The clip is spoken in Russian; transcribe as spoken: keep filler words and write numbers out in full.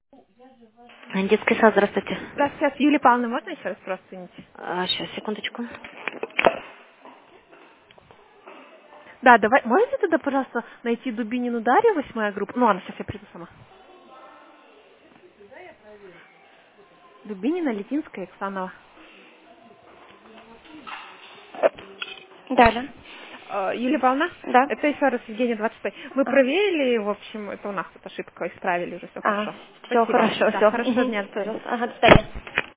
Детский сад, здравствуйте. Здравствуйте, Юлия Павловна, можно еще раз просто извините? А, сейчас, секундочку. Да, давай, можете тогда, пожалуйста, найти Дубинину Дарью, восьмая группа? Ну ладно, сейчас я приду сама. Дубинина, Литинская, Иксанова. Далее. Э, Юлия Павловна, Да. это еще раз Евгения двадцать шесть. Мы А, проверили, в общем, это у нас тут ошибка, исправили уже, все а хорошо. все Спасибо. хорошо, Да, все. хорошего Угу. дня, до свидания. Ага, до свидания.